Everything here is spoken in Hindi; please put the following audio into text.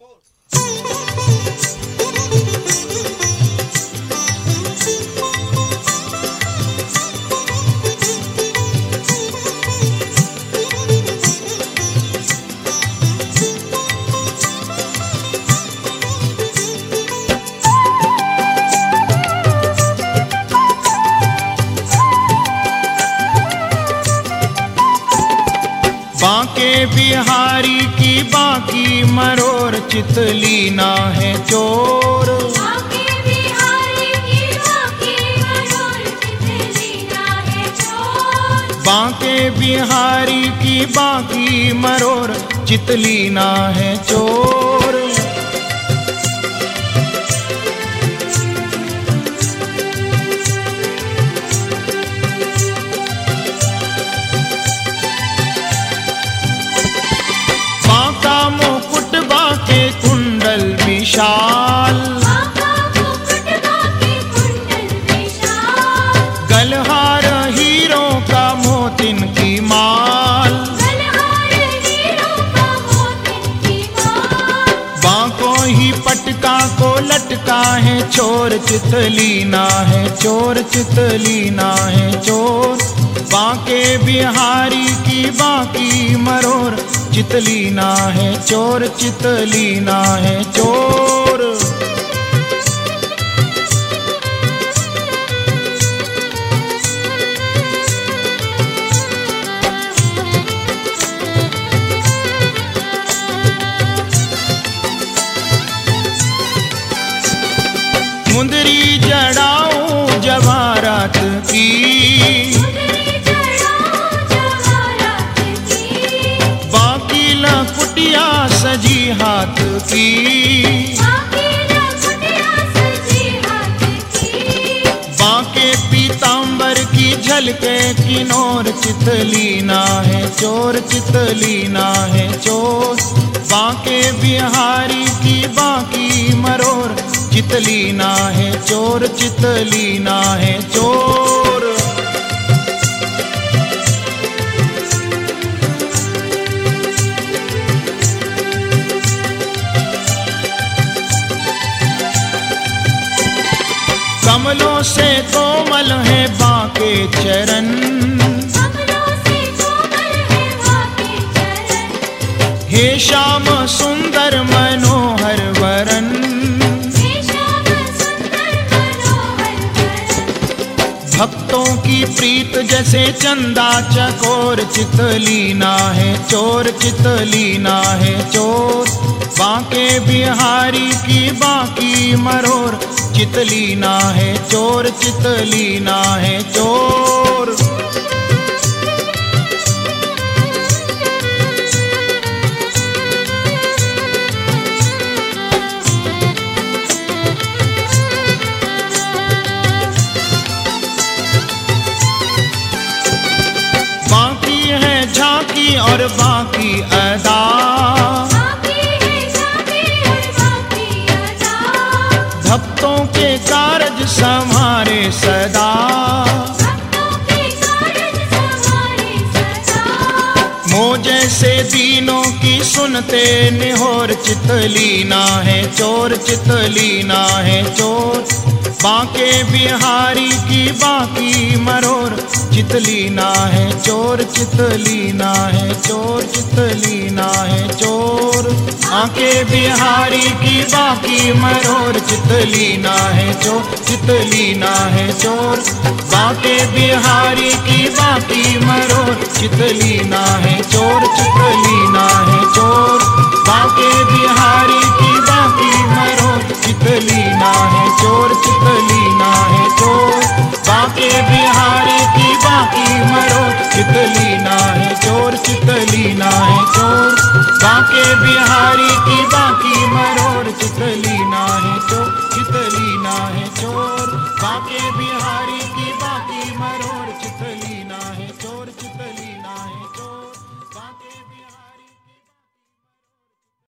बांके बिहारी की बाकी मरोर चितली ना है चोर। बांके बिहारी की बाकी मरोर चितली ना है चोर। बांके बिहारी की बाकी मरोर चितली ना है चोर। विशाल गलहार हीरो का मोतिन की माल। बांको ही पटका को लटका है चोर चितली ना है चोर चितली ना है चोर। बांके बिहारी की बाकी मरोर चितली ना है चोर चितली ना है चोर। मुंदरी जड़ाऊं जवारात की कुटिया सजी हाथ की। बांके पीतांबर की झलके किनोर चितली ना है चोर चितली ना है चोर। बांके बिहारी की बाकी मरोर चितली ना है चोर चितली ना है चोर। कमलों से कोमल है बांके चरण। हे श्याम सुंदर मनोहर वरन। भक्तों की प्रीत जैसे चंदा चकोर चितली ना है चोर चितली ना है चोर। बांके बिहारी की बाकी मरोर चितली ना है चोर चितली ना है चोर। बाकी है झांकी और बाकी अदा। भक्तों के कारज संभारे सदा। मोह जैसे दीनों की सुनते निहोर चितली ना है चोर चितली ना है चोर। बांके बिहारी की बाकी मरोर चितली ना है चोर चितली ना है चोर चितली ना है चोर। बांके बिहारी की बाकी मरोर चितली ना है चोर चितली ना है चोर। बांके बिहारी की बाकी मरोर चितली ना है चोर चितली ना है चोर। बांके बिहारी की बाकी मरोर चितली ना है चोर चितली